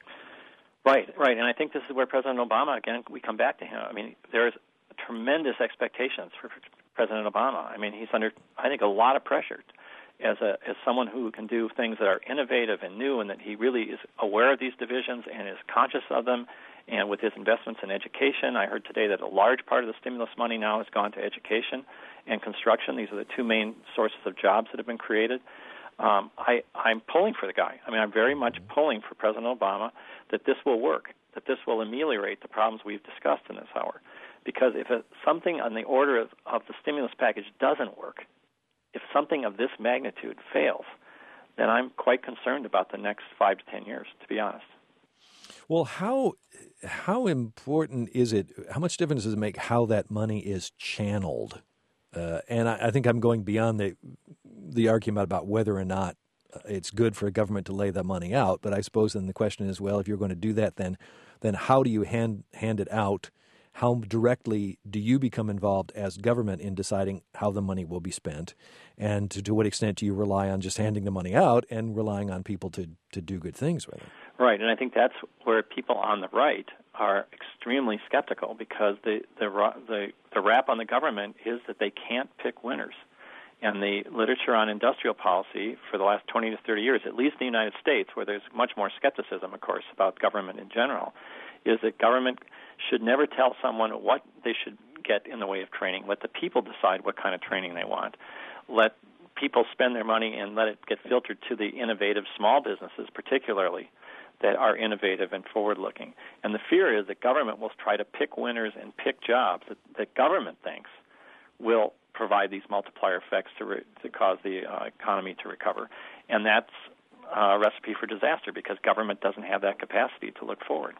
Right, right, and I think this is where President Obama, again, we come back to him. I mean, there's tremendous expectations for President Obama. I mean, he's under, I think, a lot of pressure as a as someone who can do things that are innovative and new, and that he really is aware of these divisions and is conscious of them. And with his investments in education, I heard today that a large part of the stimulus money now has gone to education and construction. These are the two main sources of jobs that have been created. Um, I, I'm pulling for the guy. I mean, I'm very much pulling for President Obama that this will work, that this will ameliorate the problems we've discussed in this hour. Because if it, something on the order of, of the stimulus package doesn't work, if something of this magnitude fails, then I'm quite concerned about the next five to ten years, to be honest. Well, how how important is it, how much difference does it make how that money is channeled? Uh, and I, I think I'm going beyond the the argument about whether or not it's good for a government to lay that money out. But I suppose then the question is, well, if you're going to do that, then then how do you hand hand it out? How directly do you become involved as government in deciding how the money will be spent? And to, to what extent do you rely on just handing the money out and relying on people to, to do good things with it? Right, and I think that's where people on the right are extremely skeptical, because the the the, the rap on the government is that they can't pick winners. And the literature on industrial policy for the last twenty to thirty years, at least in the United States, where there's much more skepticism, of course, about government in general, is that government should never tell someone what they should get in the way of training. Let the people decide what kind of training they want. Let people spend their money and let it get filtered to the innovative small businesses, particularly, that are innovative and forward-looking. And the fear is that government will try to pick winners and pick jobs that, that government thinks will provide these multiplier effects to, re, to cause the uh, economy to recover. And that's a recipe for disaster, because government doesn't have that capacity to look forward.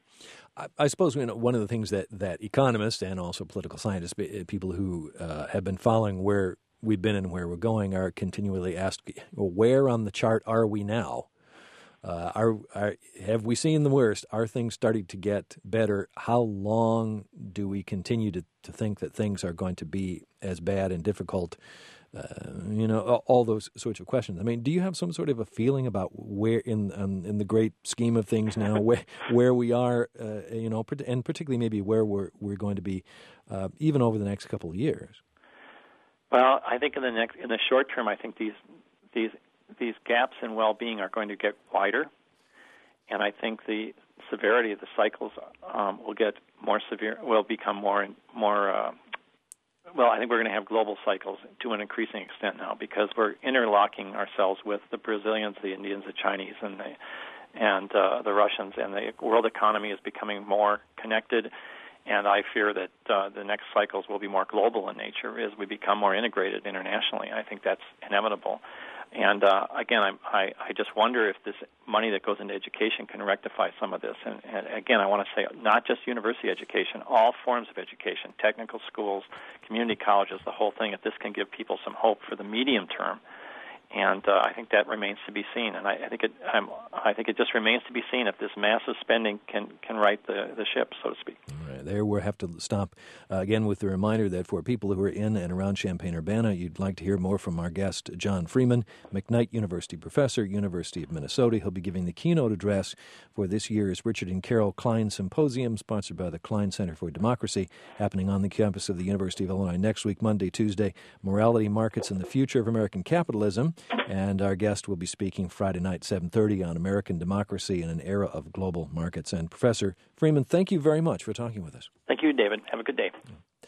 I, I suppose you know, one of the things that, that economists and also political scientists, people who uh, have been following where we've been and where we're going are continually asked, well, where on the chart are we now? Uh, are, are have we seen the worst? Are things starting to get better? How long do we continue to, to think that things are going to be as bad and difficult? Uh, you know, all those sorts of questions. I mean, do you have some sort of a feeling about where, in um, in the great scheme of things now, where where we are? Uh, you know, and particularly maybe where we're we're going to be, uh, even over the next couple of years. Well, I think in the next in the short term, I think these these these gaps in well-being are going to get wider, and I think the severity of the cycles um, will get more severe. Will become more and more. Uh, Well, I think we're going to have global cycles to an increasing extent now because we're interlocking ourselves with the Brazilians, the Indians, the Chinese, and the and uh, the Russians, and the world economy is becoming more connected. And I fear that uh, the next cycles will be more global in nature as we become more integrated internationally. I think that's inevitable. And uh, again, I'm, I, I just wonder if this money that goes into education can rectify some of this. And, and again, I want to say not just university education, all forms of education, technical schools, community colleges, the whole thing, if this can give people some hope for the medium term. And uh, I think that remains to be seen. And I, I think it I'm, I think it just remains to be seen if this massive spending can, can right the, the ship, so to speak. All right, there we'll have to stop uh, again with the reminder that for people who are in and around Champaign-Urbana, you'd like to hear more from our guest, John Freeman, McKnight University professor, University of Minnesota. He'll be giving the keynote address for this year's Richard and Carol Klein Symposium, sponsored by the Klein Center for Democracy, happening on the campus of the University of Illinois next week, Monday, Tuesday, Morality, Markets, and the Future of American Capitalism. And our guest will be speaking Friday night, seven thirty, on American democracy in an era of global markets. And Professor Freeman, thank you very much for talking with us. Thank you, David. Have a good day.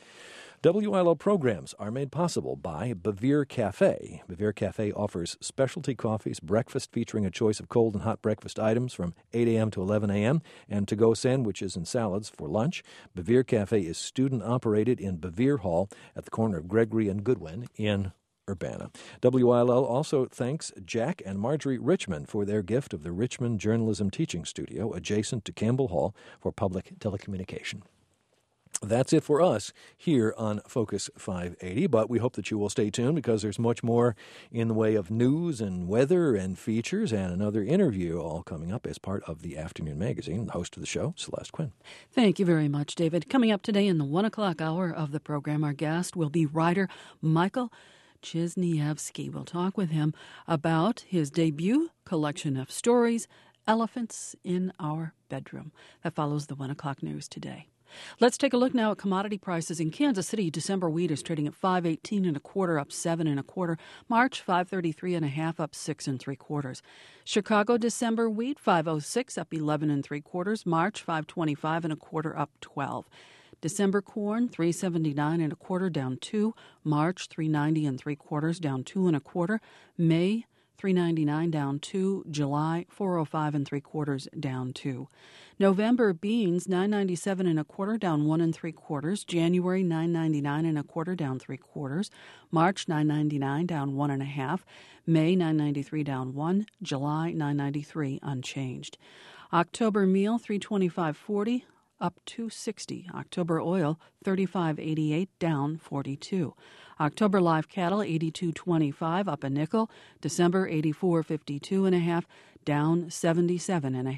W I L O programs are made possible by Bevere Cafe. Bevere Cafe offers specialty coffees, breakfast featuring a choice of cold and hot breakfast items from eight a.m. to eleven a.m., and to-go sandwiches and salads for lunch. Bevere Cafe is student-operated in Bevere Hall at the corner of Gregory and Goodwin in Urbana. W I L L also thanks Jack and Marjorie Richmond for their gift of the Richmond Journalism Teaching Studio adjacent to Campbell Hall for public telecommunication. That's it for us here on Focus five eighty, but we hope that you will stay tuned because there's much more in the way of news and weather and features and another interview all coming up as part of the Afternoon Magazine. The host of the show, Celeste Quinn. Thank you very much, David. Coming up today in the one o'clock hour of the program, our guest will be writer Michael Chizniewski. We'll talk with him about his debut collection of stories, Elephants in Our Bedroom. That follows the one o'clock news today. Let's take a look now at commodity prices in Kansas City. December wheat is trading at five eighteen and a quarter, up seven and a quarter. March five thirty-three and a half, up six and three quarters. Chicago December wheat five oh six, up eleven and three quarters. March five twenty-five and a quarter, up twelve. December corn, three seventy-nine and a quarter, down two. March, three ninety and three quarters, down two and a quarter. May, three ninety-nine, down two. July, four oh five and three quarters, down two. November beans, nine ninety-seven and a quarter, down one and three quarters. January, nine ninety-nine and a quarter, down three quarters. March, nine ninety-nine, down one and a half. May, nine ninety-three, down one. July, nine ninety-three, unchanged. October meal, three twenty-five forty. Up two sixty. October oil, thirty-five eighty-eight, down forty-two. October live cattle, eighty-two twenty-five, up a nickel. December, eighty-four fifty-two and a half, down seventy-seven and a half.